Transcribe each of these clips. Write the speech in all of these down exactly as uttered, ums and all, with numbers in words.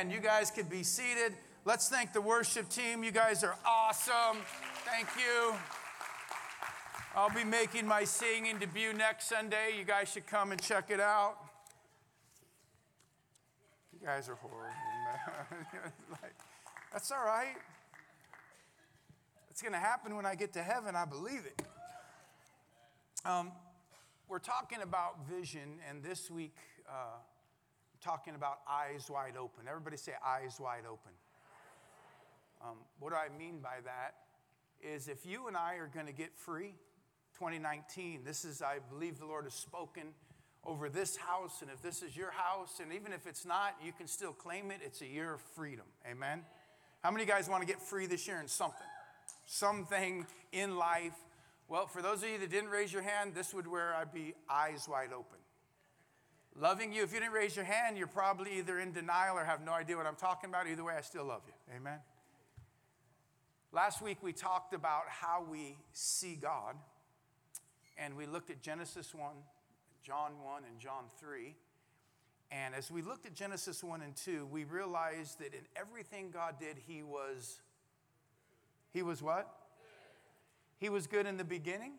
Amen. You guys could be seated. Let's thank the worship team. You guys are awesome. Thank you. I'll be making my singing debut next Sunday. You guys should come and check it out. You guys are horrible, man. Like, that's all right. It's going to happen when I get to heaven. I believe it. Um, we're talking about vision, and this week, uh, I'm talking about eyes wide open. Everybody say eyes wide open. Um, what do I mean by that is if you and I are going to get free, twenty nineteen, this is, I believe the Lord has spoken over this house, and if this is your house, and even if it's not, you can still claim it. It's a year of freedom. Amen? How many of you guys want to get free this year in something? Something in life. Well, for those of you that didn't raise your hand, this would where I'd be eyes wide open. Loving you. If you didn't raise your hand, you're probably either in denial or have no idea what I'm talking about. Either way, I still love you. Amen? Last week, we talked about how we see God. And we looked at Genesis one, John one, and John three. And as we looked at Genesis one and two, we realized that in everything God did, he was, he was what? He was good in the beginning.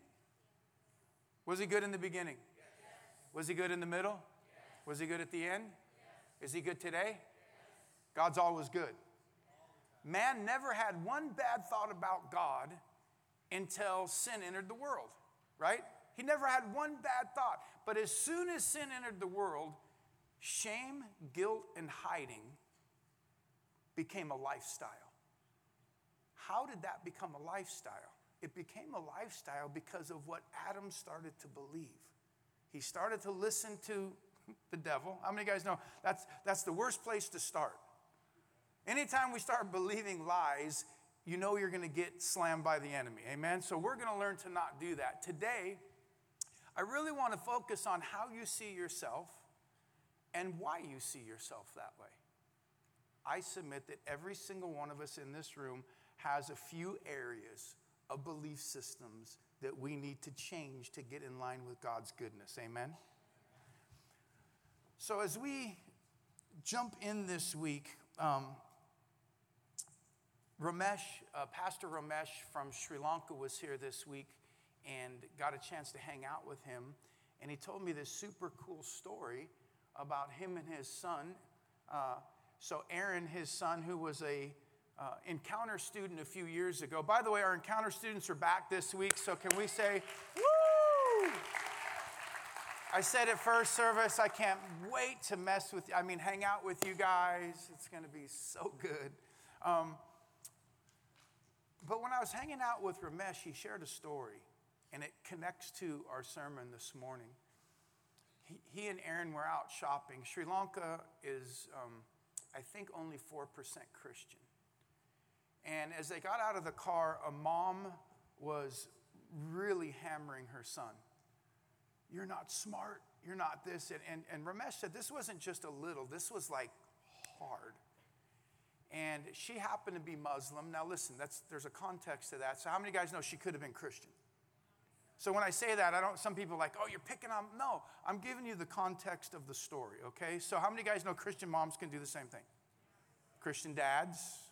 Was he good in the beginning? Yes. Was he good in the middle? Yes. Was he good at the end? Yes. Is he good today? Yes. God's always good. Man never had one bad thought about God until sin entered the world, right? He never had one bad thought. But as soon as sin entered the world, shame, guilt, and hiding became a lifestyle. How did that become a lifestyle? It became a lifestyle because of what Adam started to believe. He started to listen to the devil. How many of you guys know that's, that's the worst place to start? Anytime we start believing lies, you know you're going to get slammed by the enemy. Amen? So we're going to learn to not do that. Today, I really want to focus on how you see yourself and why you see yourself that way. I submit that every single one of us in this room has a few areas of belief systems that we need to change to get in line with God's goodness. Amen? So as we jump in this week, um, Ramesh, uh, Pastor Ramesh from Sri Lanka was here this week and got a chance to hang out with him. And he told me this super cool story about him and his son. Uh, so Aaron, his son, who was a uh, Encounter student a few years ago. By the way, our Encounter students are back this week. So can we say, woo! I said at first service, I can't wait to mess with you. I mean, hang out with you guys. It's going to be so good. Um, but when I was hanging out with Ramesh, he shared a story, and it connects to our sermon this morning. He, he and Aaron were out shopping. Sri Lanka is, um, I think, only four percent Christian. And as they got out of the car, a mom was really hammering her son. You're not smart. You're not this. And, and, and Ramesh said this wasn't just a little. This was like hard. And she happened to be Muslim. Now listen, that's, there's a context to that. So how many of you guys know she could have been Christian? So when I say that, I don't. Some people are like, oh, you're picking on. No, I'm giving you the context of the story, okay? So how many of you guys know Christian moms can do the same thing? Christian dads.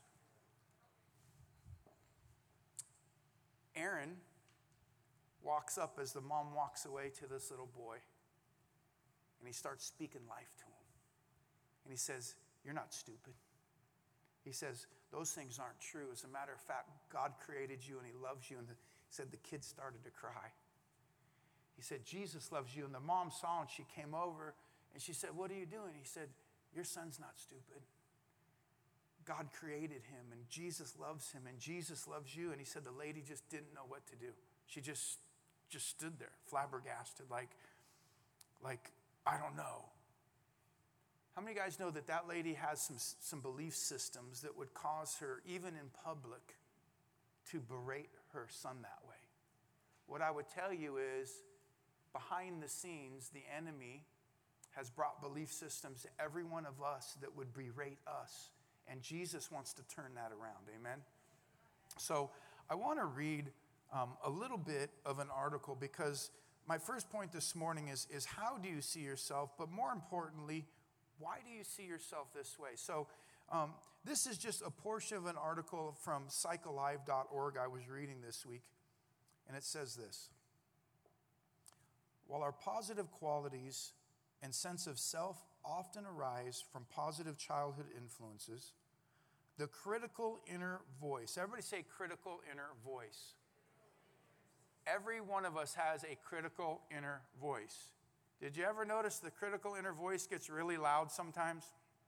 Aaron walks up as the mom walks away to this little boy, and he starts speaking life to him. And he says, you're not stupid. He says, those things aren't true. As a matter of fact, God created you and he loves you. And the, he said the kid started to cry. He said, Jesus loves you. And the mom saw and she came over and she said, what are you doing? He said, your son's not stupid. God created him and Jesus loves him and Jesus loves you. And he said the lady just didn't know what to do. She just, just stood there, flabbergasted, like, like, I don't know. How many of you guys know that that lady has some, some belief systems that would cause her, even in public, to berate her son that way? What I would tell you is, behind the scenes, the enemy has brought belief systems to every one of us that would berate us. And Jesus wants to turn that around. Amen? So I want to read um, a little bit of an article because my first point this morning is, is how do you see yourself? But more importantly, why do you see yourself this way? So Um, this is just a portion of an article from psych alive dot org I was reading this week, and it says this. While our positive qualities and sense of self often arise from positive childhood influences, the critical inner voice, everybody say critical inner voice. Every one of us has a critical inner voice. Did you ever notice the critical inner voice gets really loud sometimes?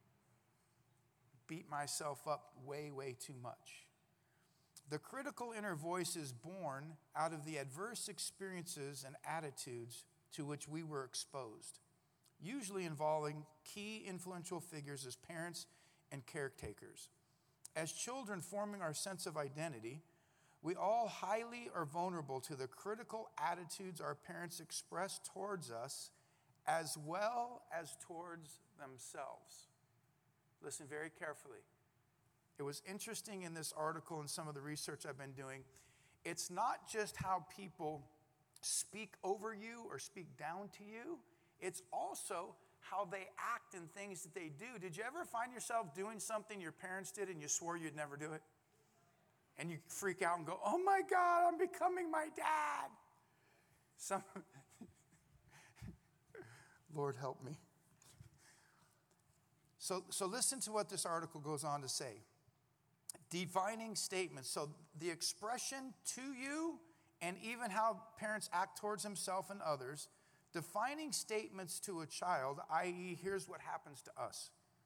Beat myself up way, way too much. The critical inner voice is born out of the adverse experiences and attitudes to which we were exposed, usually involving key influential figures as parents and caretakers. As children forming our sense of identity, we all highly are vulnerable to the critical attitudes our parents express towards us as well as towards themselves. Listen very carefully. It was interesting in this article and some of the research I've been doing. It's not just how people speak over you or speak down to you. It's also how they act and things that they do. Did you ever find yourself doing something your parents did and you swore you'd never do it? And you freak out and go, oh my God, I'm becoming my dad. Some, Lord help me. So, so listen to what this article goes on to say. Defining statements. So the expression to you and even how parents act towards themselves and others, defining statements to a child, that is, here's what happens to us.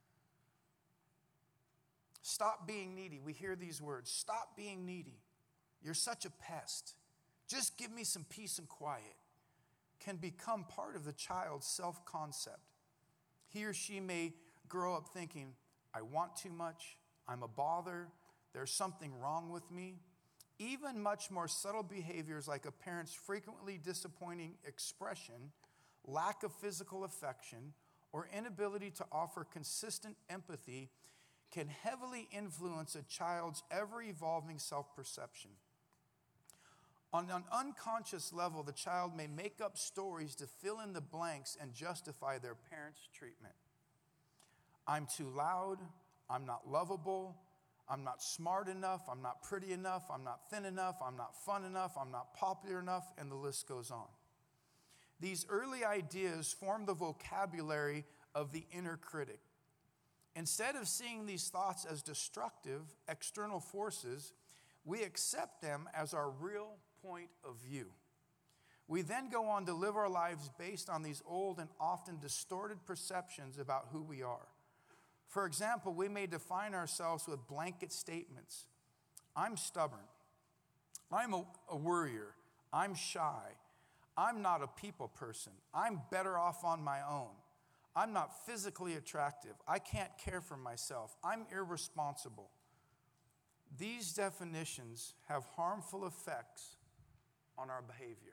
Stop being needy. We hear these words. Stop being needy. You're such a pest. Just give me some peace and quiet. Can become part of the child's self-concept. He or she may grow up thinking, I want too much. I'm a bother. There's something wrong with me. Even much more subtle behaviors like a parent's frequently disappointing expression, lack of physical affection, or inability to offer consistent empathy can heavily influence a child's ever-evolving self-perception. On an unconscious level, the child may make up stories to fill in the blanks and justify their parents' treatment. I'm too loud, I'm not lovable, I'm not smart enough, I'm not pretty enough, I'm not thin enough, I'm not fun enough, I'm not popular enough, and the list goes on. These early ideas form the vocabulary of the inner critic. Instead of seeing these thoughts as destructive external forces, we accept them as our real point of view. We then go on to live our lives based on these old and often distorted perceptions about who we are. For example, we may define ourselves with blanket statements. I'm stubborn. I'm a, a worrier. I'm shy. I'm not a people person. I'm better off on my own. I'm not physically attractive. I can't care for myself. I'm irresponsible. These definitions have harmful effects on our behavior.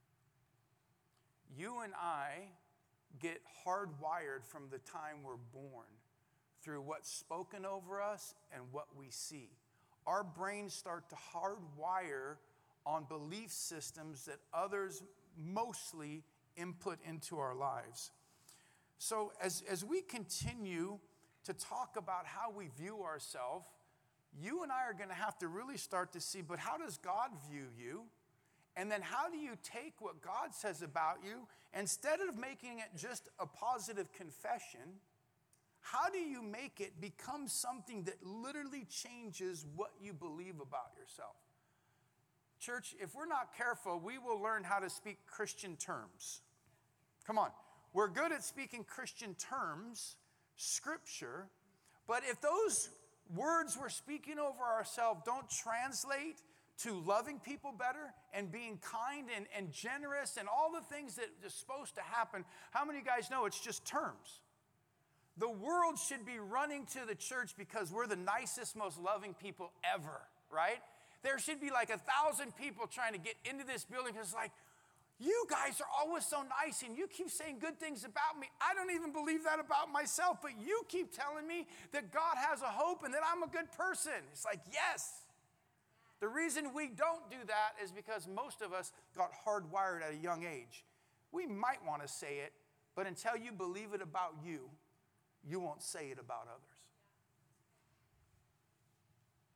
You and I get hardwired from the time we're born through what's spoken over us and what we see. Our brains start to hardwire on belief systems that others mostly input into our lives. So as, as we continue to talk about how we view ourselves, you and I are going to have to really start to see, but how does God view you? And then how do you take what God says about you, instead of making it just a positive confession, how do you make it become something that literally changes what you believe about yourself? Church, if we're not careful, we will learn how to speak Christian terms. Come on. We're good at speaking Christian terms, scripture, but if those words we're speaking over ourselves don't translate to loving people better and being kind and, and generous and all the things that are supposed to happen, how many of you guys know it's just terms? The world should be running to the church because we're the nicest, most loving people ever, right? There should be like a thousand people trying to get into this building because it's like, you guys are always so nice and you keep saying good things about me. I don't even believe that about myself, but you keep telling me that God has a hope and that I'm a good person. It's like, yes. The reason we don't do that is because most of us got hardwired at a young age. We might want to say it, but until you believe it about you, you won't say it about others.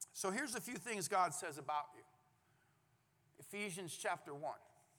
So here's a few things God says about you. Ephesians chapter one.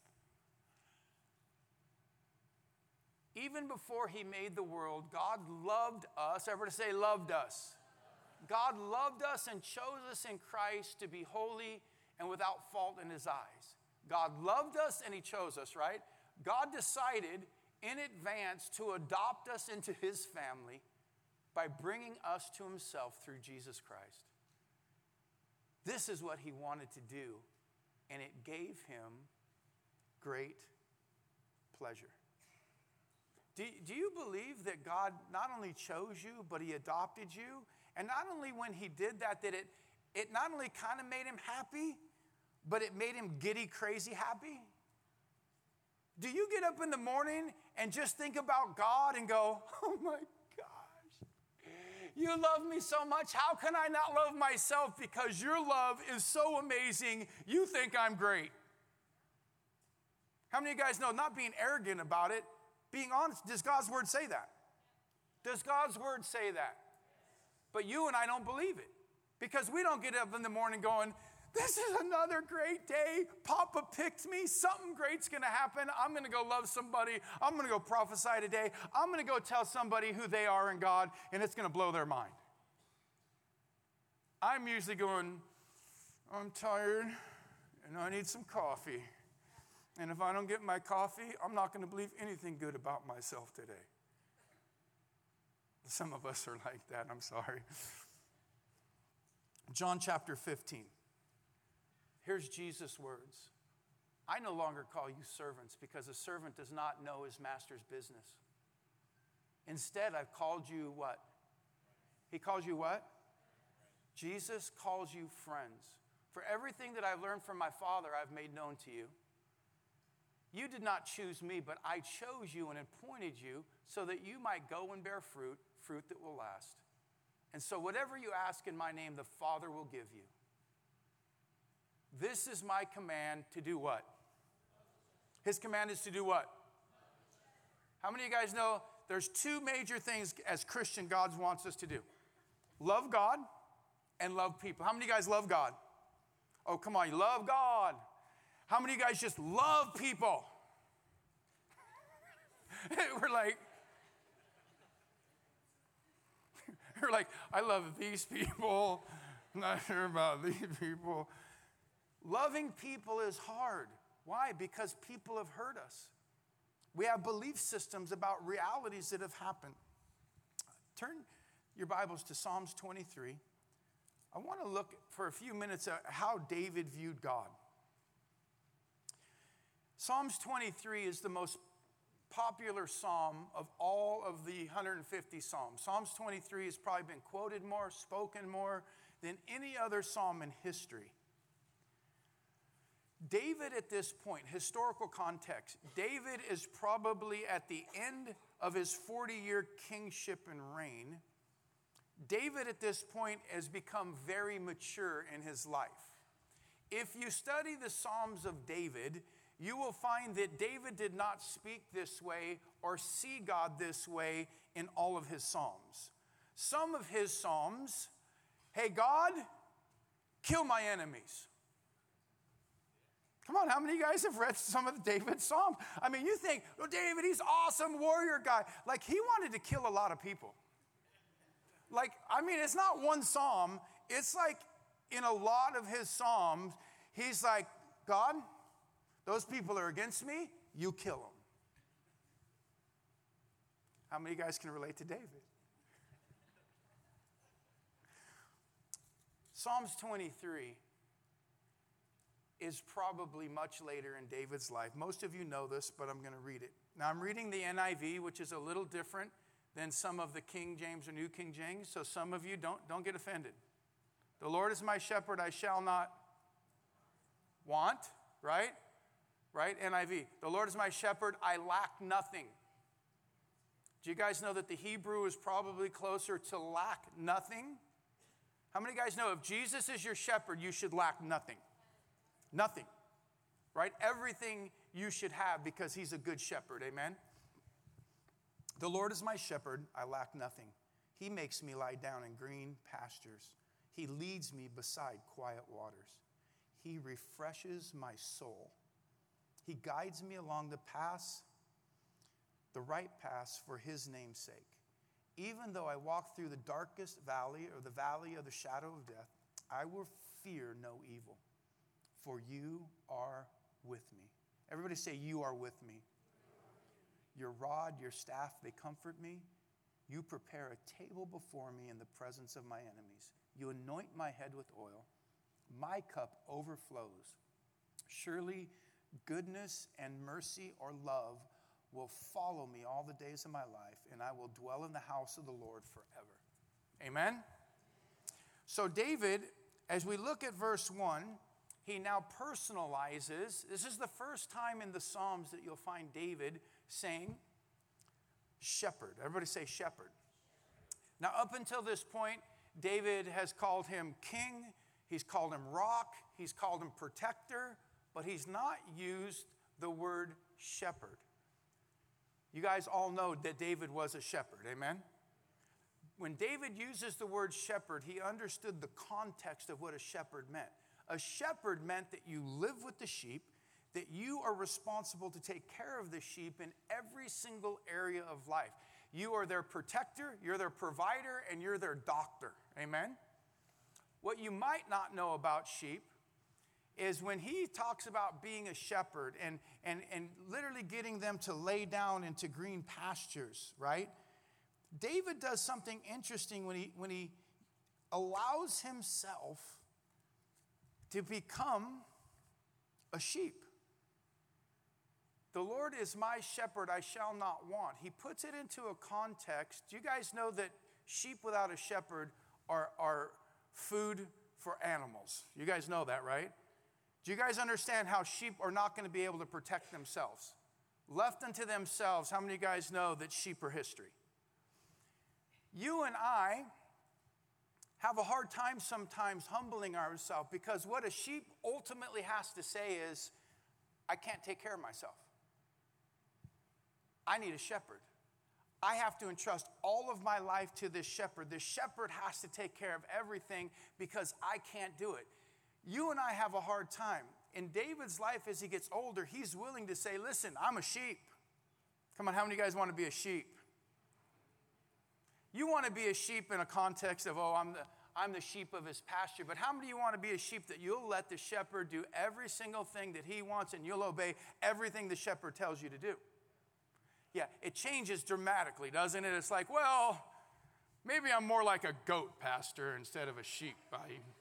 Even before he made the world, God loved us. Everybody say loved us. God loved us and chose us in Christ to be holy and without fault in his eyes. God loved us and he chose us, right? God decided in advance to adopt us into his family by bringing us to himself through Jesus Christ. This is what he wanted to do, and it gave him great pleasure. Do, do you believe that God not only chose you, but he adopted you? And not only when he did that, that it, it not only kind of made him happy, but it made him giddy, crazy happy? Do you get up in the morning and just think about God and go, oh my gosh, you love me so much. How can I not love myself? Because your love is so amazing. You think I'm great. How many of you guys know, not being arrogant about it, being honest, does God's word say that? Does God's word say that? But you and I don't believe it because we don't get up in the morning going, this is another great day. Papa picked me. Something great's going to happen. I'm going to go love somebody. I'm going to go prophesy today. I'm going to go tell somebody who they are in God, and it's going to blow their mind. I'm usually going, I'm tired, and I need some coffee. And if I don't get my coffee, I'm not going to believe anything good about myself today. Some of us are like that. I'm sorry. John chapter fifteen. Here's Jesus' words. I no longer call you servants because a servant does not know his master's business. Instead, I've called you what? He calls you what? Jesus calls you friends. For everything that I've learned from my Father, I've made known to you. You did not choose me, but I chose you and appointed you so that you might go and bear fruit, fruit that will last. And so whatever you ask in my name, the Father will give you. This is my command to do what? His command is to do what? How many of you guys know there's two major things as Christian God wants us to do? Love God and love people. How many of you guys love God? Oh, come on, you love God. How many of you guys just love people? We're like, we're like, I love these people. I'm not sure about these people. Loving people is hard. Why? Because people have hurt us. We have belief systems about realities that have happened. Turn your Bibles to Psalms twenty-three. I want to look for a few minutes at how David viewed God. Psalms twenty-three is the most popular psalm of all of the one hundred fifty psalms. Psalms twenty-three has probably been quoted more, spoken more than any other psalm in history. David at this point, historical context, David is probably at the end of his forty-year kingship and reign. David at this point has become very mature in his life. If you study the Psalms of David, you will find that David did not speak this way or see God this way in all of his Psalms. Some of his Psalms, hey, God, kill my enemies. Come on, how many of you guys have read some of David's Psalms? I mean, you think, oh, David, he's awesome warrior guy. Like, he wanted to kill a lot of people. Like, I mean, it's not one Psalm. It's like in a lot of his Psalms, he's like, God, those people are against me, you kill them. How many of you guys can relate to David? Psalms twenty-three is probably much later in David's life. Most of you know this, but I'm going to read it. Now, I'm reading the N I V, which is a little different than some of the King James or New King James, so some of you don't, don't get offended. The Lord is my shepherd, I shall not want, right? Right? N I V. The Lord is my shepherd, I lack nothing. Do you guys know that the Hebrew is probably closer to lack nothing? How many of you guys know if Jesus is your shepherd, you should lack nothing? Nothing. Right? Everything you should have because he's a good shepherd. Amen? The Lord is my shepherd, I lack nothing. He makes me lie down in green pastures. He leads me beside quiet waters. He refreshes my soul. He guides me along the paths, the right paths for his name's sake. Even though I walk through the darkest valley or the valley of the shadow of death, I will fear no evil, for you are with me. Everybody say, you are with me. Your rod, your staff, they comfort me. You prepare a table before me in the presence of my enemies. You anoint my head with oil. My cup overflows. Surely goodness and mercy or love will follow me all the days of my life, and I will dwell in the house of the Lord forever. Amen? So David, as we look at verse one, he now personalizes. This is the first time in the Psalms that you'll find David saying shepherd. Everybody say shepherd. Now, up until this point, David has called him king. He's called him rock. He's called him protector. But he's not used the word shepherd. You guys all know that David was a shepherd. Amen? When David uses the word shepherd, he understood the context of what a shepherd meant. A shepherd meant that you live with the sheep, that you are responsible to take care of the sheep in every single area of life. You are their protector, you're their provider, and you're their doctor. Amen? What you might not know about sheep is when he talks about being a shepherd and, and, and literally getting them to lay down into green pastures, right? David does something interesting when he, when he allows himself to become a sheep. The Lord is my shepherd, I shall not want. He puts it into a context. Do you guys know that sheep without a shepherd are, are food for animals? You guys know that, right? Do you guys understand how sheep are not going to be able to protect themselves? Left unto themselves, how many of you guys know that sheep are history? You and I have a hard time sometimes humbling ourselves because what a sheep ultimately has to say is, I can't take care of myself. I need a shepherd. I have to entrust all of my life to this shepherd. This shepherd has to take care of everything because I can't do it. You and I have a hard time. In David's life, as he gets older, he's willing to say, listen, I'm a sheep. Come on, how many of you guys want to be a sheep? You want to be a sheep in a context of, oh, I'm the, I'm the sheep of his pasture. But how many of you want to be a sheep that you'll let the shepherd do every single thing that he wants and you'll obey everything the shepherd tells you to do? Yeah, it changes dramatically, doesn't it? It's like, well, maybe I'm more like a goat pastor instead of a sheep. I,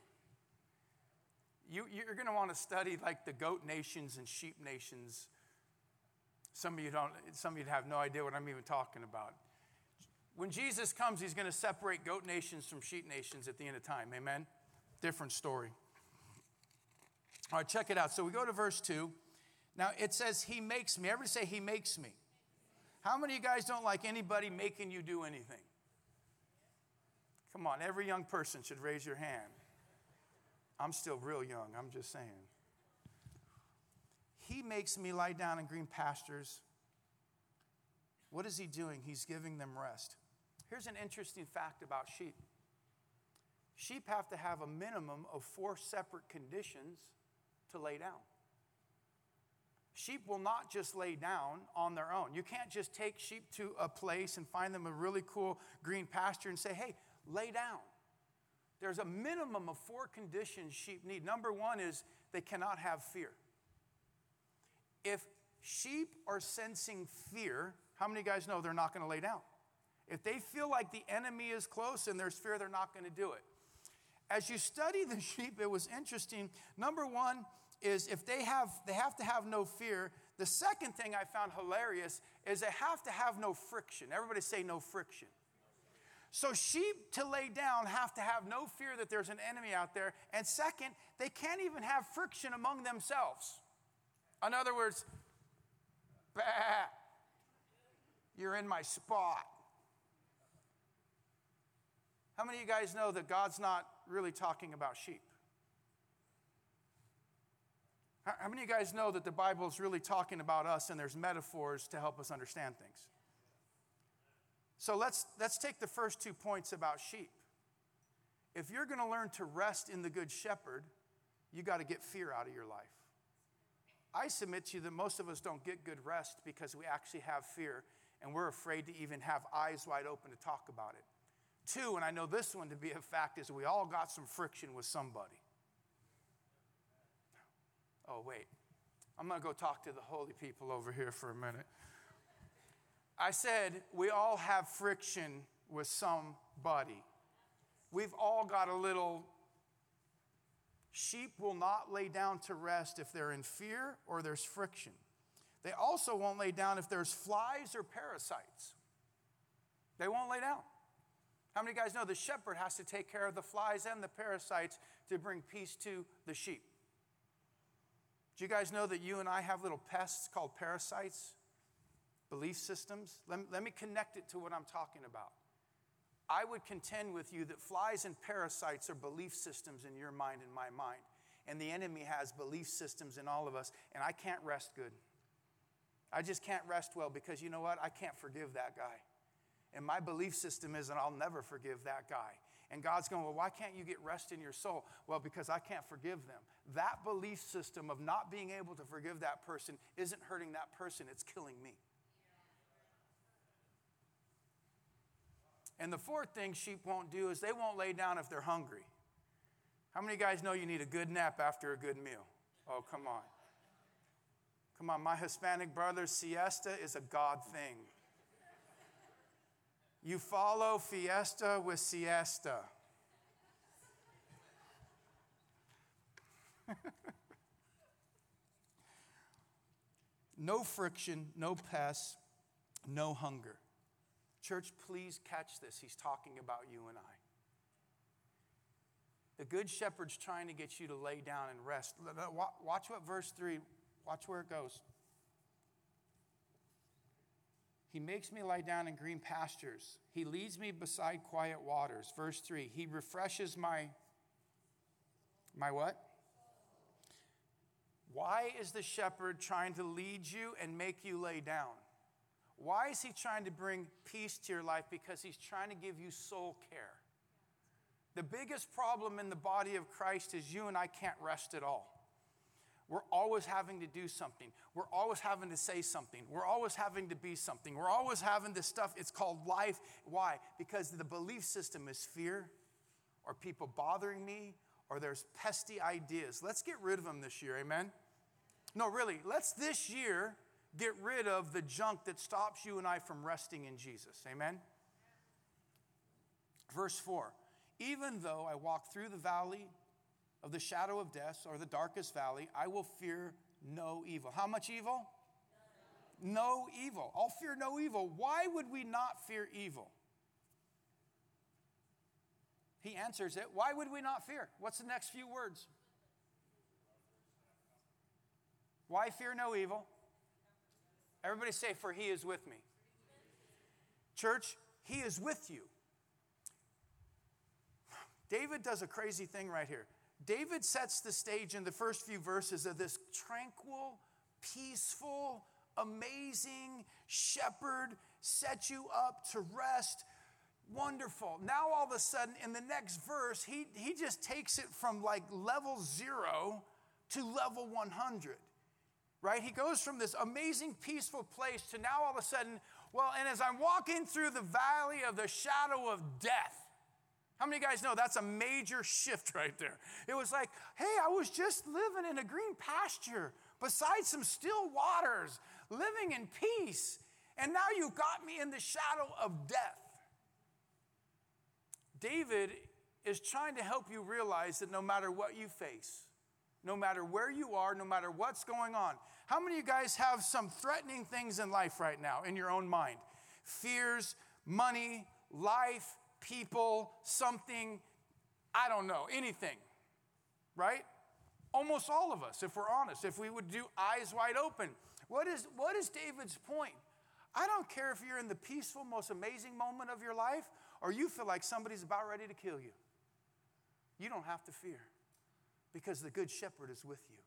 you, you're going to want to study like the goat nations and sheep nations. Some of you don't. Some of you have no idea what I'm even talking about. When Jesus comes, he's going to separate goat nations from sheep nations at the end of time. Amen? Different story. All right, check it out. So we go to verse two. Now it says, he makes me. Everybody say, he makes me. How many of you guys don't like anybody making you do anything? Come on, every young person should raise your hand. I'm still real young, I'm just saying. He makes me lie down in green pastures. What is he doing? He's giving them rest. Here's an interesting fact about sheep. Sheep have to have a minimum of four separate conditions to lay down. Sheep will not just lay down on their own. You can't just take sheep to a place and find them a really cool green pasture and say, hey, lay down. There's a minimum of four conditions sheep need. Number one is they cannot have fear. If sheep are sensing fear, how many of you guys know they're not going to lay down? If they feel like the enemy is close and there's fear, they're not going to do it. As you study the sheep, it was interesting. Number one is if they have, they have to have no fear. The second thing I found hilarious is they have to have no friction. Everybody say no friction. So sheep to lay down have to have no fear that there's an enemy out there. And second, they can't even have friction among themselves. In other words, bah, you're in my spot. How many of you guys know that God's not really talking about sheep? How many of you guys know that the Bible is really talking about us and there's metaphors to help us understand things? So let's, let's take the first two points about sheep. If you're going to learn to rest in the Good Shepherd, you got to get fear out of your life. I submit to you that most of us don't get good rest because we actually have fear and we're afraid to even have eyes wide open to talk about it. Two, and I know this one to be a fact, is we all got some friction with somebody. Oh, wait. I'm going to go talk to the holy people over here for a minute. I said we all have friction with somebody. We've all got a little. Sheep will not lay down to rest if they're in fear or there's friction. They also won't lay down if there's flies or parasites. They won't lay down. How many of you guys know the shepherd has to take care of the flies and the parasites to bring peace to the sheep? Do you guys know that you and I have little pests called parasites? Belief systems? Let me, let me connect it to what I'm talking about. I would contend with you that flies and parasites are belief systems in your mind and my mind. And the enemy has belief systems in all of us, and I can't rest good. I just can't rest well because you know what? I can't forgive that guy. And my belief system is that I'll never forgive that guy. And God's going, well, why can't you get rest in your soul? Well, because I can't forgive them. That belief system of not being able to forgive that person isn't hurting that person, it's killing me. And the fourth thing sheep won't do is they won't lay down if they're hungry. How many of you guys know you need a good nap after a good meal? Oh, come on. Come on, my Hispanic brother, siesta is a God thing. You follow fiesta with siesta. No friction, no pests, no hunger. Church, please catch this. He's talking about you and I. The good shepherd's trying to get you to lay down and rest. Watch what verse three, watch where it goes. He makes me lie down in green pastures. He leads me beside quiet waters. Verse three, he refreshes my, my what? Why is the shepherd trying to lead you and make you lay down? Why is he trying to bring peace to your life? Because he's trying to give you soul care. The biggest problem in the body of Christ is you and I can't rest at all. We're always having to do something. We're always having to say something. We're always having to be something. We're always having this stuff. It's called life. Why? Because the belief system is fear, or people bothering me, or there's pesky ideas. Let's get rid of them this year, amen? No, really, let's this year get rid of the junk that stops you and I from resting in Jesus, amen? Verse four, even though I walk through the valley of the shadow of death, or the darkest valley, I will fear no evil. How much evil? No, no evil. I'll fear no evil. Why would we not fear evil? He answers it. Why would we not fear? What's the next few words? Why fear no evil? Everybody say, for he is with me. Church, he is with you. David does a crazy thing right here. David sets the stage in the first few verses of this tranquil, peaceful, amazing shepherd sets you up to rest. Wonderful. Now all of a sudden in the next verse, he, he just takes it from like level zero to level one hundred. Right? He goes from this amazing, peaceful place to now all of a sudden, well, and as I'm walking through the valley of the shadow of death, how many of you guys know that's a major shift right there? It was like, hey, I was just living in a green pasture beside some still waters, living in peace, and now you got me in the shadow of death. David is trying to help you realize that no matter what you face, no matter where you are, no matter what's going on, how many of you guys have some threatening things in life right now in your own mind? Fears, money, life, people, something, I don't know, anything, right? Almost all of us, if we're honest, if we would do eyes wide open. What is, what is David's point? I don't care if you're in the peaceful, most amazing moment of your life, or you feel like somebody's about ready to kill you. You don't have to fear, because the good shepherd is with you.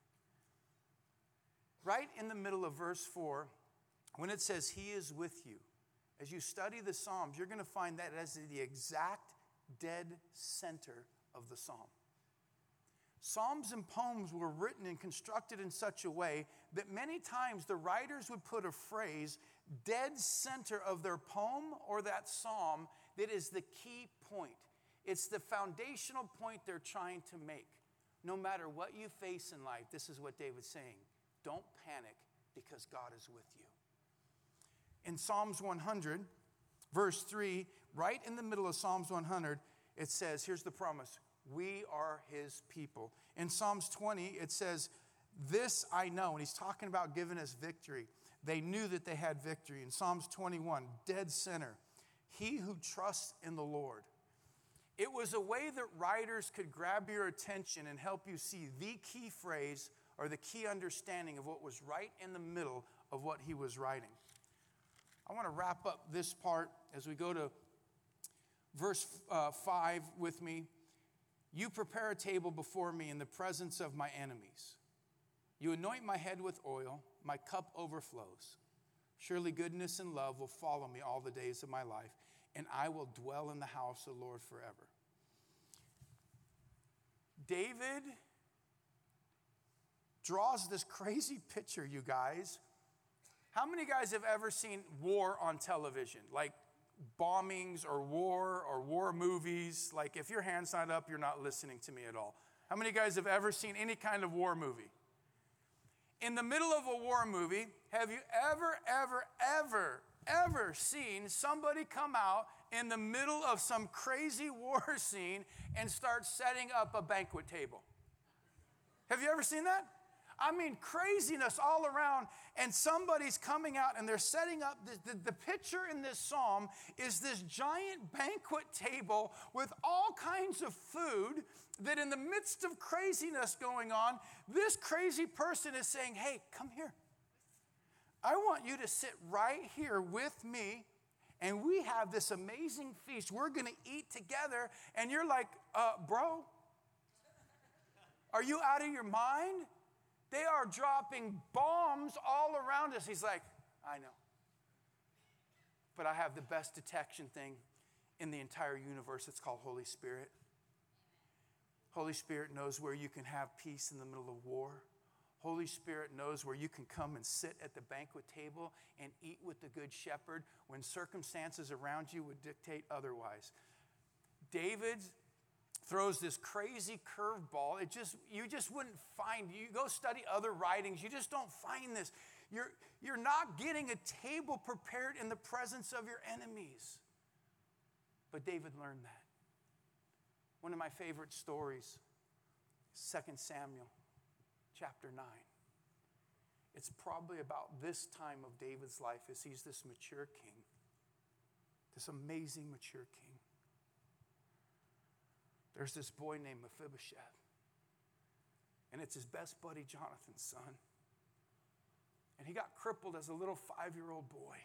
Right in the middle of verse four, when it says he is with you, as you study the Psalms, you're going to find that as the exact dead center of the psalm. Psalms and poems were written and constructed in such a way that many times the writers would put a phrase dead center of their poem or that psalm that is the key point. It's the foundational point they're trying to make. No matter what you face in life, this is what David's saying. Don't panic because God is with you. In Psalms one hundred, verse three, right in the middle of Psalms one hundred, it says, here's the promise, we are his people. In Psalms twenty, it says, this I know, and he's talking about giving us victory. They knew that they had victory. In Psalms twenty-one, dead center, he who trusts in the Lord. It was a way that writers could grab your attention and help you see the key phrase or the key understanding of what was right in the middle of what he was writing. I want to wrap up this part as we go to verse uh, five with me. You prepare a table before me in the presence of my enemies. You anoint my head with oil, my cup overflows. Surely goodness and love will follow me all the days of my life, and I will dwell in the house of the Lord forever. David draws this crazy picture, you guys. How many guys have ever seen war on television? Like bombings or war or war movies? Like if your hand's not up, you're not listening to me at all. How many guys have ever seen any kind of war movie? In the middle of a war movie, have you ever, ever, ever, ever seen somebody come out in the middle of some crazy war scene and start setting up a banquet table? Have you ever seen that? I mean, craziness all around, and somebody's coming out and they're setting up, the, the, the picture in this psalm is this giant banquet table with all kinds of food that in the midst of craziness going on, this crazy person is saying, hey, come here. I want you to sit right here with me, and we have this amazing feast. We're going to eat together, and you're like, uh, bro, are you out of your mind? They are dropping bombs all around us. He's like, I know. But I have the best detection thing in the entire universe. It's called Holy Spirit. Holy Spirit knows where you can have peace in the middle of war. Holy Spirit knows where you can come and sit at the banquet table and eat with the Good Shepherd when circumstances around you would dictate otherwise. David throws this crazy curveball. It just, you just wouldn't find, you go study other writings, you just don't find this. You're, you're not getting a table prepared in the presence of your enemies. But David learned that. One of my favorite stories, Second Samuel chapter nine. It's probably about this time of David's life as he's this mature king, this amazing mature king. There's this boy named Mephibosheth, and it's his best buddy Jonathan's son. And he got crippled as a little five-year-old boy.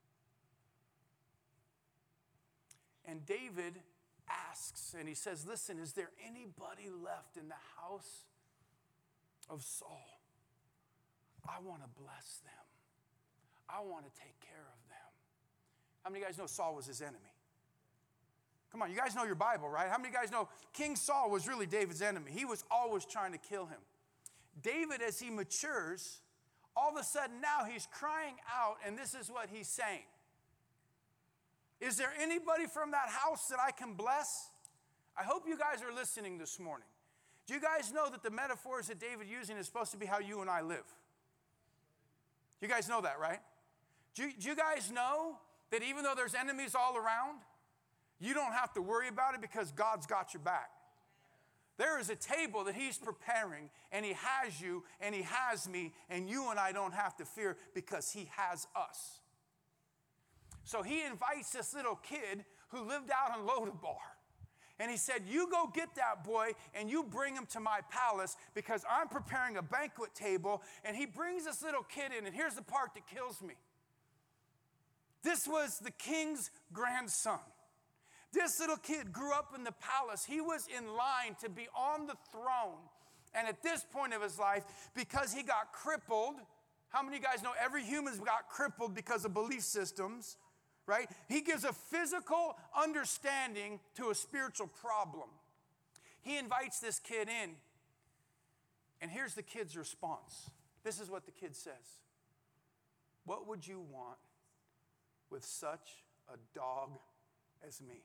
And David asks, and he says, listen, is there anybody left in the house of Saul? I want to bless them. I want to take care of them. How many of you guys know Saul was his enemy? Come on, you guys know your Bible, right? How many of you guys know King Saul was really David's enemy? He was always trying to kill him. David, as he matures, all of a sudden now he's crying out, and this is what he's saying. Is there anybody from that house that I can bless? I hope you guys are listening this morning. Do you guys know that the metaphors that David using is supposed to be how you and I live? You guys know that, right? Do you, do you guys know that even though there's enemies all around, you don't have to worry about it because God's got your back? There is a table that he's preparing, and he has you, and he has me, and you and I don't have to fear because he has us. So he invites this little kid who lived out in Lodabar. And he said, you go get that boy and you bring him to my palace because I'm preparing a banquet table. And he brings this little kid in, and here's the part that kills me. This was the king's grandson. This little kid grew up in the palace. He was in line to be on the throne. And at this point of his life, because he got crippled, how many of you guys know every human's got crippled because of belief systems? Right? He gives a physical understanding to a spiritual problem. He invites this kid in, and here's the kid's response. This is what the kid says. What would you want with such a dog as me?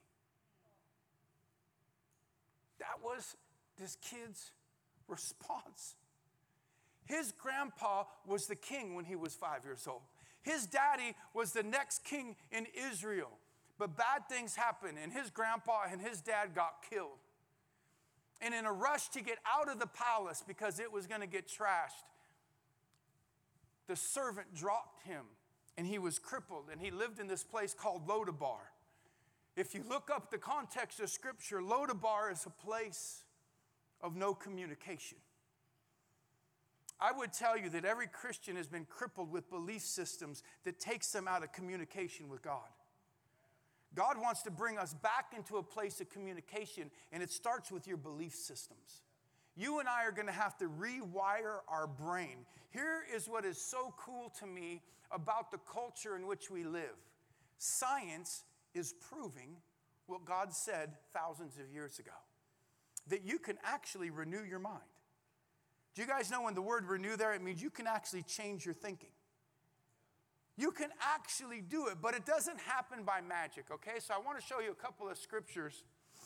That was this kid's response. His grandpa was the king when he was five years old. His daddy was the next king in Israel. But bad things happened, and his grandpa and his dad got killed. And in a rush to get out of the palace because it was going to get trashed, the servant dropped him, and he was crippled, and he lived in this place called Lodabar. If you look up the context of Scripture, Lodabar is a place of no communication. I would tell you that every Christian has been crippled with belief systems that takes them out of communication with God. God wants to bring us back into a place of communication, and it starts with your belief systems. You and I are going to have to rewire our brain. Here is what is so cool to me about the culture in which we live. Science is proving what God said thousands of years ago, that you can actually renew your mind. Do you guys know when the word renew there, it means you can actually change your thinking. You can actually do it, but it doesn't happen by magic, okay? So I want to show you a couple of scriptures.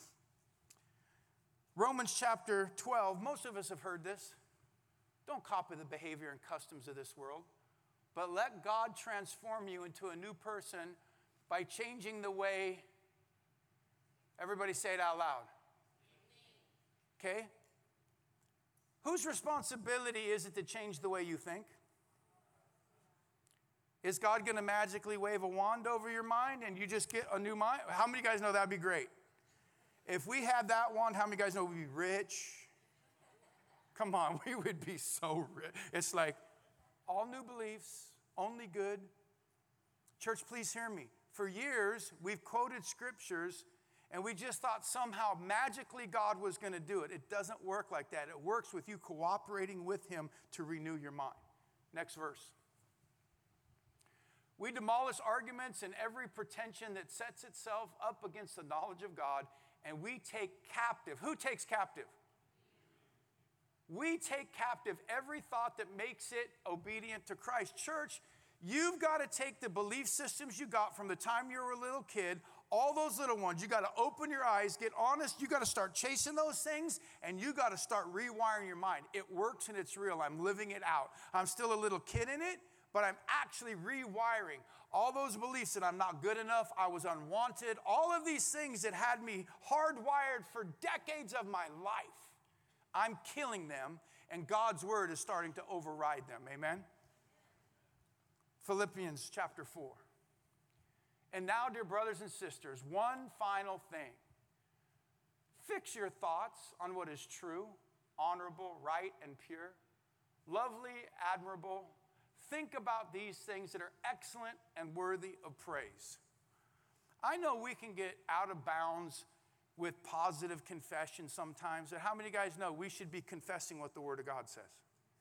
Romans chapter twelve, most of us have heard this. Don't copy the behavior and customs of this world, but let God transform you into a new person by changing the way, everybody say it out loud. Okay? Whose responsibility is it to change the way you think? Is God going to magically wave a wand over your mind and you just get a new mind? How many of you guys know that would be great? If we had that wand, how many of you guys know we'd be rich? Come on, we would be so rich. It's like all new beliefs, only good. Church, please hear me. For years, we've quoted scriptures and we just thought somehow magically God was going to do it. It doesn't work like that. It works with you cooperating with him to renew your mind. Next verse. We demolish arguments and every pretension that sets itself up against the knowledge of God, and we take captive. Who takes captive? We take captive every thought that makes it obedient to Christ. Church, you've got to take the belief systems you got from the time you were a little kid, all those little ones. You got to open your eyes, get honest. You got to start chasing those things, and you got to start rewiring your mind. It works and it's real. I'm living it out. I'm still a little kid in it, but I'm actually rewiring all those beliefs that I'm not good enough, I was unwanted, all of these things that had me hardwired for decades of my life. I'm killing them, and God's word is starting to override them. Amen? Philippians chapter four. And now, dear brothers and sisters, one final thing. Fix your thoughts on what is true, honorable, right, and pure, lovely, admirable. Think about these things that are excellent and worthy of praise. I know we can get out of bounds with positive confession sometimes, but how many of you guys know we should be confessing what the Word of God says?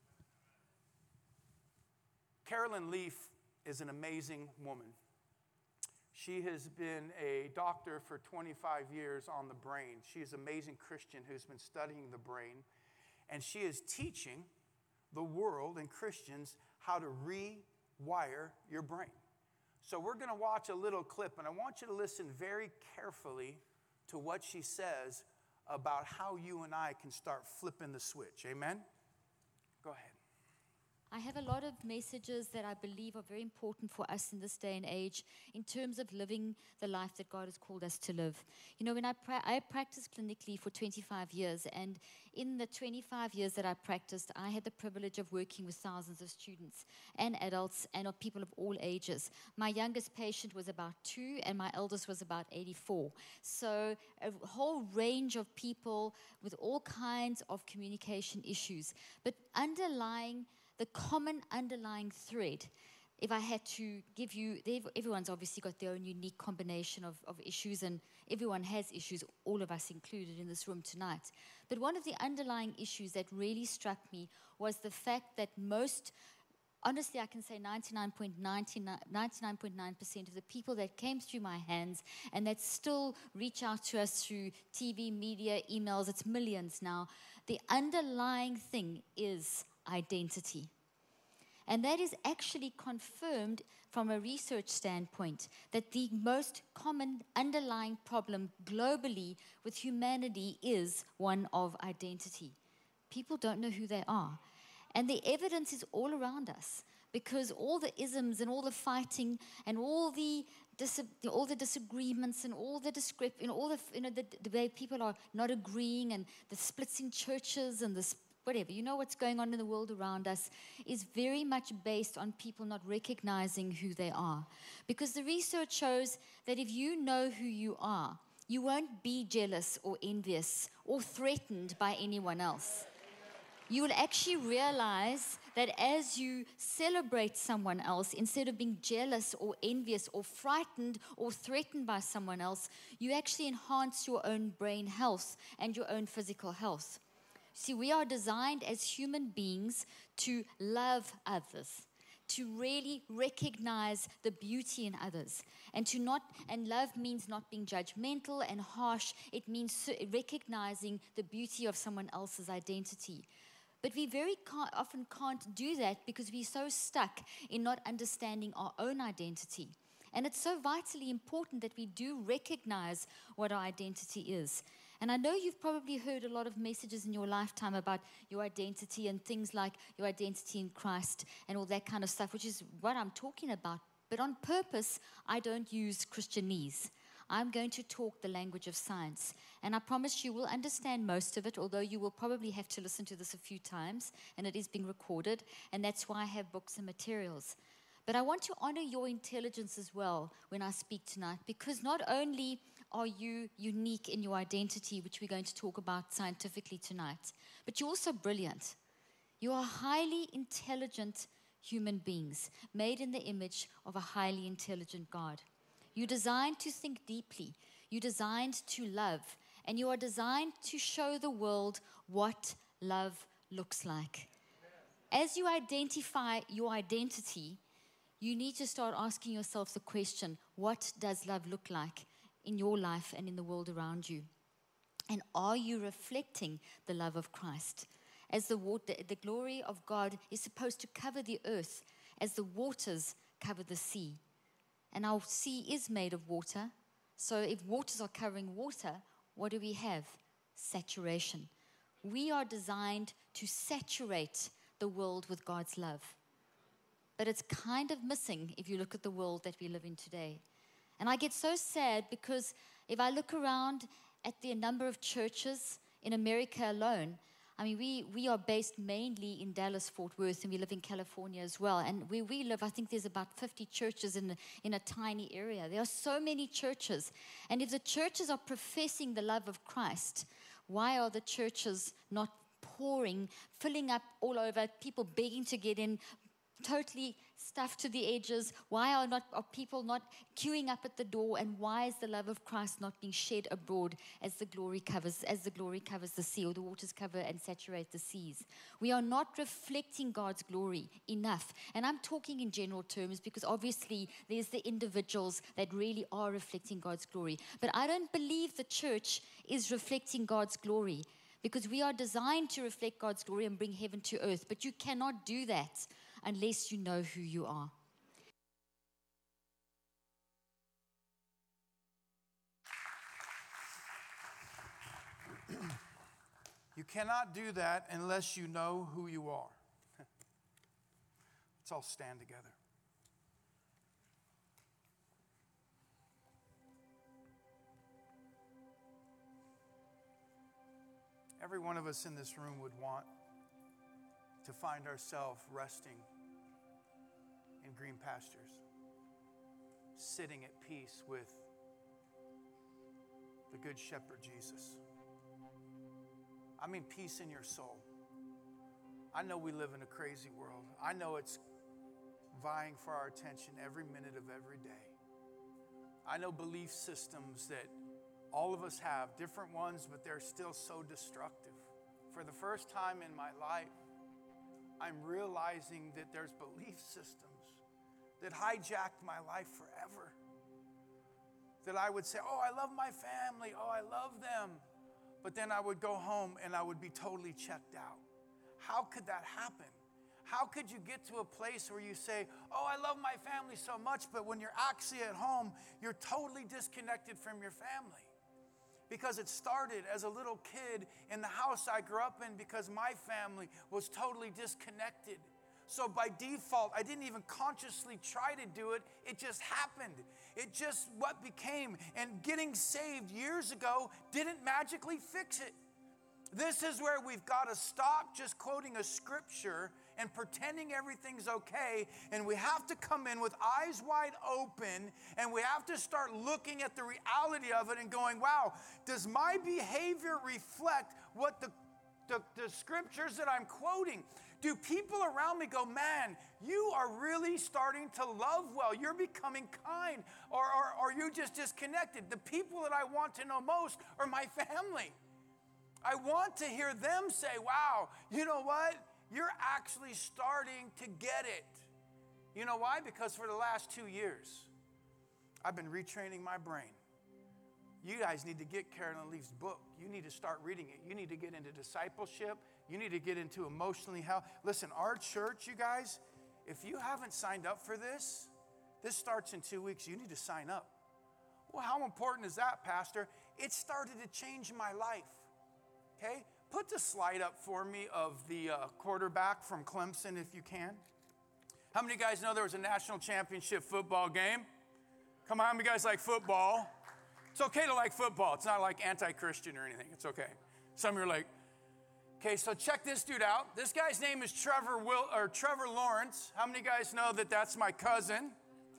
Carolyn Leaf is an amazing woman. She has been a doctor for twenty-five years on the brain. She is an amazing Christian who's been studying the brain, and she is teaching the world and Christians how to rewire your brain. So we're going to watch a little clip, and I want you to listen very carefully to what she says about how you and I can start flipping the switch. Amen? Go ahead. I have a lot of messages that I believe are very important for us in this day and age in terms of living the life that God has called us to live. You know, when I, pra- I practiced clinically for twenty-five years, and in the twenty-five years that I practiced, I had the privilege of working with thousands of students and adults and of people of all ages. My youngest patient was about two, and my eldest was about eighty-four. So a whole range of people with all kinds of communication issues. But underlying the common underlying thread, if I had to give you, everyone's obviously got their own unique combination of, of issues, and everyone has issues, all of us included in this room tonight. But one of the underlying issues that really struck me was the fact that most honestly, I can say ninety-nine point nine nine percent of the people that came through my hands and that still reach out to us through T V, media, emails, it's millions now, the underlying thing is identity. And that is actually confirmed from a research standpoint, that the most common underlying problem globally with humanity is one of identity. People don't know who they are. And the evidence is all around us, because all the isms and all the fighting and all the dis- all the disagreements and all the discrep- and all the, you know, the, the way people are not agreeing and the splits in churches and the sp- whatever, you know what's going on in the world around us, is very much based on people not recognizing who they are. Because the research shows that if you know who you are, you won't be jealous or envious or threatened by anyone else. You will actually realize that as you celebrate someone else, instead of being jealous or envious or frightened or threatened by someone else, you actually enhance your own brain health and your own physical health. See, we are designed as human beings to love others, to really recognize the beauty in others, and to not, and love means not being judgmental and harsh. It means recognizing the beauty of someone else's identity. But we very can't, often can't do that because we're so stuck in not understanding our own identity. And it's so vitally important that we do recognize what our identity is. And I know you've probably heard a lot of messages in your lifetime about your identity and things like your identity in Christ and all that kind of stuff, which is what I'm talking about. But on purpose, I don't use Christianese. I'm going to talk the language of science. And I promise you will understand most of it, although you will probably have to listen to this a few times, and it is being recorded, and that's why I have books and materials. But I want to honor your intelligence as well when I speak tonight, because not only are you unique in your identity, which we're going to talk about scientifically tonight, but you're also brilliant. You are highly intelligent human beings, made in the image of a highly intelligent God. You're designed to think deeply. You're designed to love. And you are designed to show the world what love looks like. As you identify your identity, you need to start asking yourself the question, what does love look like in your life and in the world around you? And are you reflecting the love of Christ? As the water, the glory of God is supposed to cover the earth as the waters cover the sea. And our sea is made of water. So if waters are covering water, what do we have? Saturation. We are designed to saturate the world with God's love. But it's kind of missing if you look at the world that we live in today. And I get so sad because if I look around at the number of churches in America alone, I mean, we, we are based mainly in Dallas, Fort Worth, and we live in California as well. And where we live, I think there's about fifty churches in a, in a tiny area. There are so many churches. And if the churches are professing the love of Christ, why are the churches not pouring, filling up all over, people begging to get in, totally stuffed to the edges? Why are not are people not queuing up at the door? And why is the love of Christ not being shed abroad as the glory covers as the glory covers the sea, or the waters cover and saturate the seas? We are not reflecting God's glory enough. And I'm talking in general terms because obviously there's the individuals that really are reflecting God's glory. But I don't believe the church is reflecting God's glory, because we are designed to reflect God's glory and bring heaven to earth. But you cannot do that unless you know who you are. You cannot do that unless you know who you are. Let's all stand together. Every one of us in this room would want to find ourselves resting in green pastures, sitting at peace with the Good Shepherd Jesus. I mean peace in your soul. I know we live in a crazy world. I know it's vying for our attention every minute of every day. I know belief systems that all of us have, different ones, but they're still so destructive. For the first time in my life, I'm realizing that there's belief systems that hijacked my life forever. That I would say, oh, I love my family. Oh, I love them. But then I would go home and I would be totally checked out. How could that happen? How could you get to a place where you say, oh, I love my family so much, but when you're actually at home, you're totally disconnected from your family? Because it started as a little kid in the house I grew up in because my family was totally disconnected. So by default, I didn't even consciously try to do it. It just happened. It just what became. And getting saved years ago didn't magically fix it. This is where we've got to stop just quoting a scripture and pretending everything's okay. And we have to come in with eyes wide open, and we have to start looking at the reality of it and going, wow, does my behavior reflect what the, the, the scriptures that I'm quoting? Do people around me go, man, you are really starting to love well. You're becoming kind. Or, or, or are you just disconnected? The people that I want to know most are my family. I want to hear them say, wow, you know what? You're actually starting to get it. You know why? Because for the last two years, I've been retraining my brain. You guys need to get Carolyn Leaf's book. You need to start reading it. You need to get into discipleship. You need to get into emotionally health. Listen, our church, you guys, if you haven't signed up for this, this starts in two weeks. You need to sign up. Well, how important is that, Pastor? It started to change my life. Okay? Put the slide up for me of the uh, quarterback from Clemson, if you can. How many of you guys know there was a national championship football game? Come on, how many guys like football? It's okay to like football. It's not like anti-Christian or anything. It's okay. Some of you are like, okay, so check this dude out. This guy's name is Trevor Will or Trevor Lawrence. How many of you guys know that that's my cousin?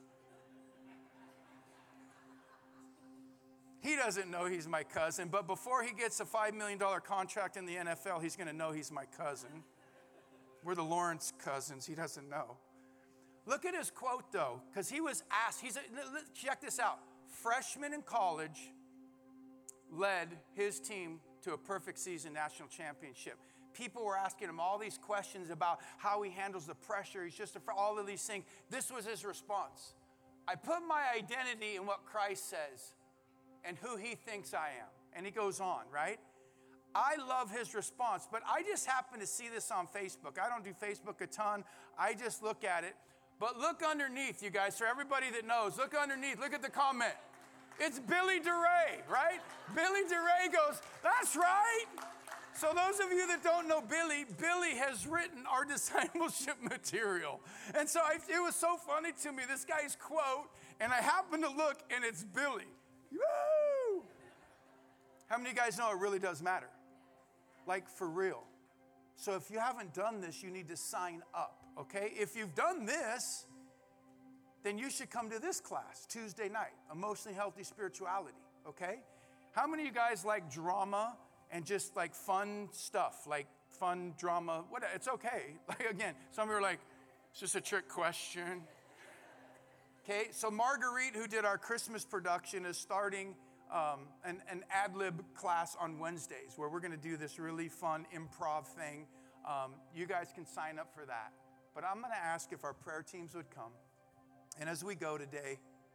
He doesn't know he's my cousin, but before he gets a five million dollars contract in the N F L, he's going to know he's my cousin. We're the Lawrence cousins. He doesn't know. Look at his quote, though, because he was asked. He's a, check this out. Freshman in college, led his team to a perfect season national championship. People were asking him all these questions about how he handles the pressure. He's just for all of these things. This was his response. I put my identity in what Christ says and who he thinks I am. And he goes on, right? I love his response, but I just happen to see this on Facebook. I don't do Facebook a ton. I just look at it. But look underneath, you guys, for everybody that knows, look underneath, look at the comment. It's Billy DeRay, right? Billy DeRay goes, that's right. So those of you that don't know Billy, Billy has written our discipleship material. And so I, it was so funny to me, this guy's quote, and I happen to look, and it's Billy. Woo! How many of you guys know it really does matter? Like, for real. So if you haven't done this, you need to sign up, okay? If you've done this, then you should come to this class Tuesday night, Emotionally Healthy Spirituality, okay? How many of you guys like drama and just like fun stuff, like fun drama? What? It's okay. Like, again, some of you are like, it's just a trick question. Okay, so Marguerite, who did our Christmas production, is starting um, an, an ad-lib class on Wednesdays where we're going to do this really fun improv thing. Um, you guys can sign up for that. But I'm going to ask if our prayer teams would come. And as we go today,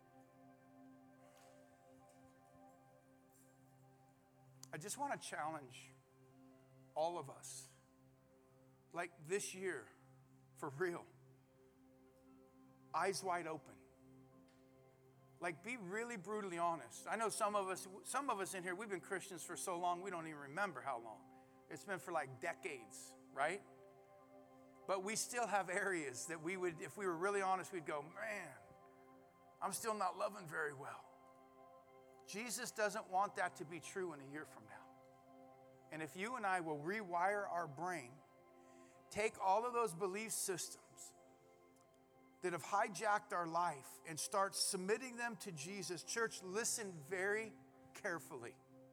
I just want to challenge all of us. Like this year, for real, eyes wide open. Like, be really brutally honest. I know some of us, some of us in here, we've been Christians for so long, we don't even remember how long. It's been for like decades, right? But we still have areas that we would, if we were really honest, we'd go, man, I'm still not loving very well. Jesus doesn't want that to be true in a year from now. And if you and I will rewire our brain, take all of those belief systems that have hijacked our life and start submitting them to Jesus. Church, listen very carefully.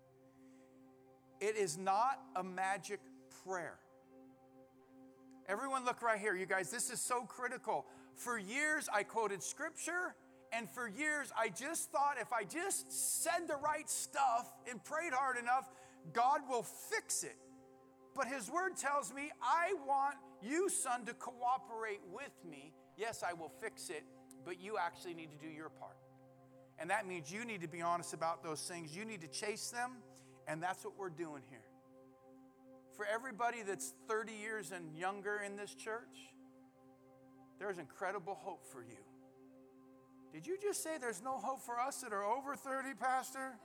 It is not a magic prayer. Everyone look right here, you guys. This is so critical. For years, I quoted scripture, and for years, I just thought if I just said the right stuff and prayed hard enough, God will fix it. But his word tells me, I want you, son, to cooperate with me. Yes, I will fix it, but you actually need to do your part. And that means you need to be honest about those things. You need to chase them, and that's what we're doing here. For everybody that's thirty years and younger in this church, there's incredible hope for you. Did you just say there's no hope for us that are over thirty, Pastor?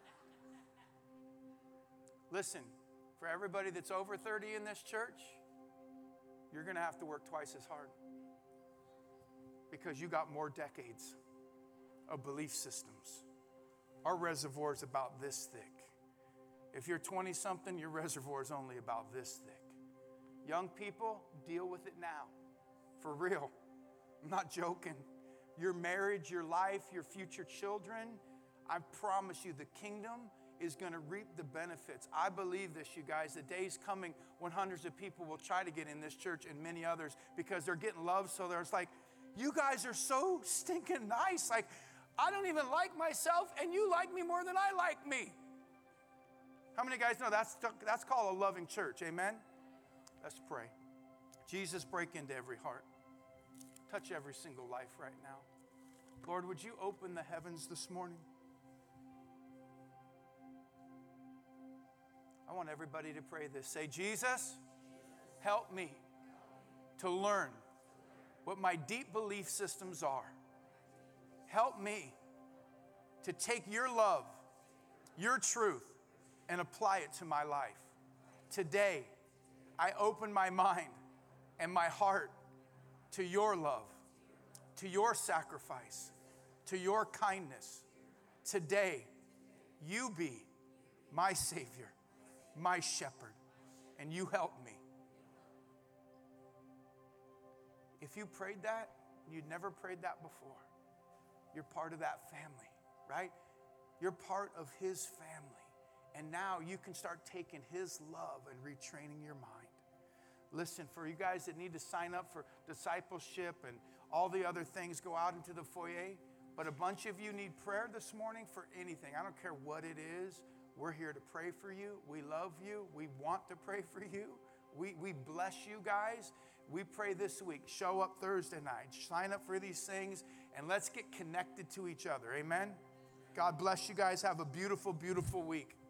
Listen, for everybody that's over thirty in this church, you're going to have to work twice as hard because you got more decades of belief systems. Our reservoir is about this thick. If you're twenty-something, your reservoir is only about this thick. Young people, deal with it now. For real. I'm not joking. Your marriage, your life, your future children, I promise you the kingdom is going to reap the benefits. I believe this, you guys. The day's coming when hundreds of people will try to get in this church and many others because they're getting loved. So there's like, you guys are so stinking nice. Like, I don't even like myself, and you like me more than I like me. How many guys know that's, that's called a loving church? Amen? Let's pray. Jesus, break into every heart. Touch every single life right now. Lord, would you open the heavens this morning? I want everybody to pray this. Say, Jesus, help me to learn what my deep belief systems are. Help me to take your love, your truth, and apply it to my life. Today, I open my mind and my heart to your love, to your sacrifice, to your kindness. Today, you be my Savior, my shepherd, and you help me. If you prayed that, you'd never prayed that before. You're part of that family, right? You're part of his family. And now you can start taking his love and retraining your mind. Listen, for you guys that need to sign up for discipleship and all the other things, go out into the foyer. But a bunch of you need prayer this morning for anything. I don't care what it is. We're here to pray for you. We love you. We want to pray for you. We, we bless you guys. We pray this week. Show up Thursday night. Sign up for these things. And let's get connected to each other. Amen? God bless you guys. Have a beautiful, beautiful week.